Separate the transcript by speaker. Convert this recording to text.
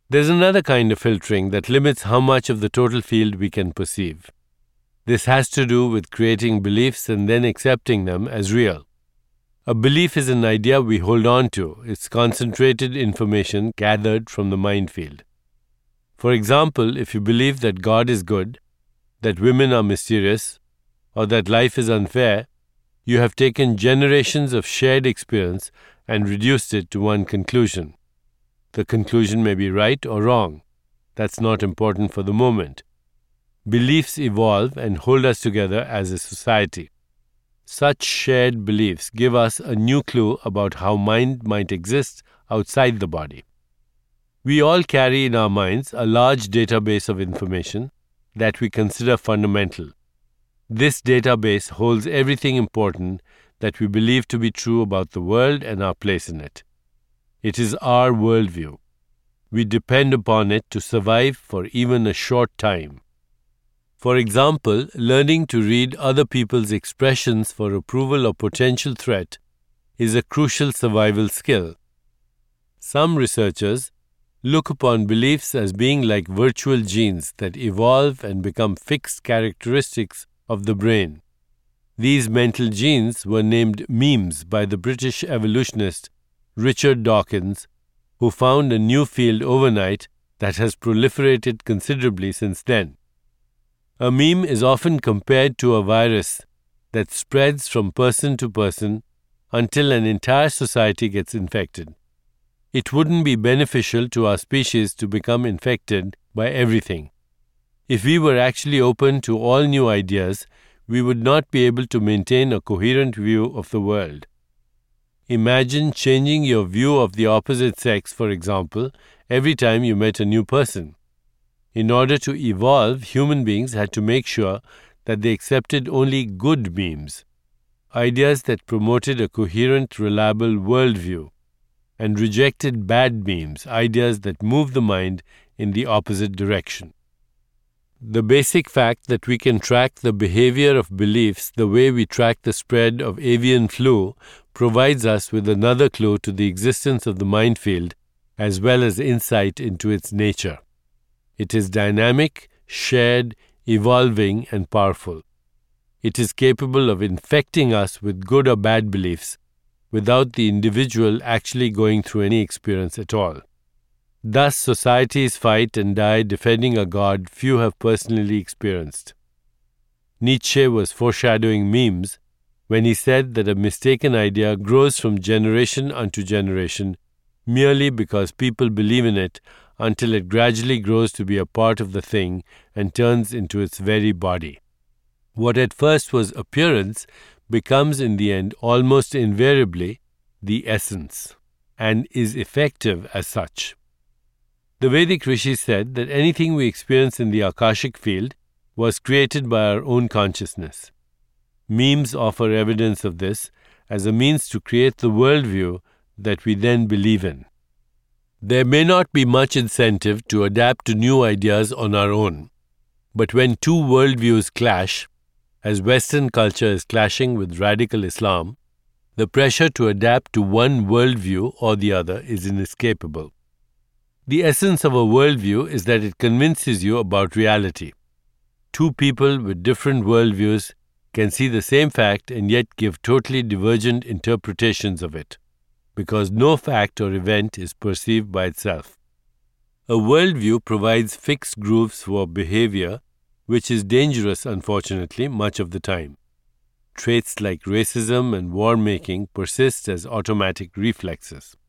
Speaker 1: There's another kind of filtering that limits how much of the total field we can perceive. This has to do with creating beliefs and then accepting them as real. A belief is an idea we hold on to. It's concentrated information gathered from the mind field. For example, if you believe that God is good, that women are mysterious, or that life is unfair, you have taken generations of shared experience and reduced it to one conclusion. The conclusion may be right or wrong. That's not important for the moment. Beliefs evolve and hold us together as a society. Such shared beliefs give us a new clue about how mind might exist outside the body. We all carry in our minds a large database of information that we consider fundamental. This database holds everything important that we believe to be true about the world and our place in it. It is our worldview. We depend upon it to survive for even a short time. For example, learning to read other people's expressions for approval or potential threat is a crucial survival skill. Some researchers look upon beliefs as being like virtual genes that evolve and become fixed characteristics of the brain. These mental genes were named memes by the British evolutionist Richard Dawkins, who found a new field overnight that has proliferated considerably since then. A meme is often compared to a virus that spreads from person to person until an entire society gets infected. It wouldn't be beneficial to our species to become infected by everything. If we were actually open to all new ideas, we would not be able to maintain a coherent view of the world. Imagine changing your view of the opposite sex, for example, every time you met a new person. In order to evolve, human beings had to make sure that they accepted only good memes, ideas that promoted a coherent, reliable worldview, and rejected bad memes, ideas that moved the mind in the opposite direction. The basic fact that we can track the behavior of beliefs the way we track the spread of avian flu provides us with another clue to the existence of the mind field as well as insight into its nature. It is dynamic, shared, evolving, and powerful. It is capable of infecting us with good or bad beliefs without the individual actually going through any experience at all. Thus, societies fight and die defending a God few have personally experienced. Nietzsche was foreshadowing memes when he said that a mistaken idea grows from generation unto generation merely because people believe in it until it gradually grows to be a part of the thing and turns into its very body. What at first was appearance becomes in the end almost invariably the essence and is effective as such. The Vedic Rishi said that anything we experience in the Akashic field was created by our own consciousness. Memes offer evidence of this as a means to create the worldview that we then believe in. There may not be much incentive to adapt to new ideas on our own, but when two worldviews clash, as Western culture is clashing with radical Islam, the pressure to adapt to one worldview or the other is inescapable. The essence of a worldview is that it convinces you about reality. Two people with different worldviews can see the same fact and yet give totally divergent interpretations of it, because no fact or event is perceived by itself. A worldview provides fixed grooves for behavior, which is dangerous, unfortunately, much of the time. Traits like racism and war-making persist as automatic reflexes.